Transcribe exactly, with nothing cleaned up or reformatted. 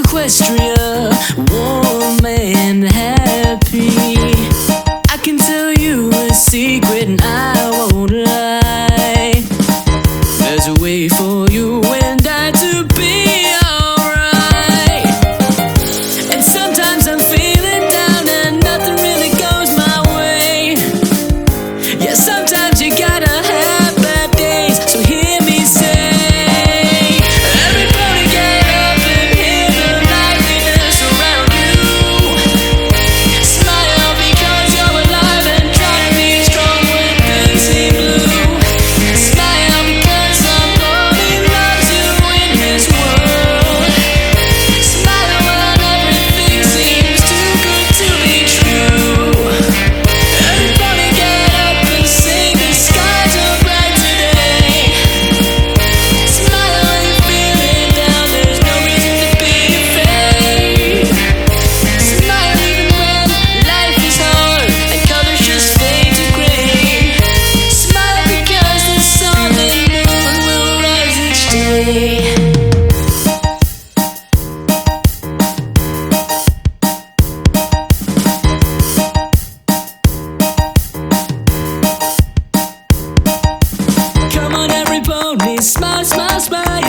Equestria, warm and happy. I can tell you a secret and I won't lie. There's a way for you and I to be alright. And sometimes I'm feeling down and nothing really goes my way. Yeah, sometimes you gotta have bad days, so hear me say, smile, smile, smile.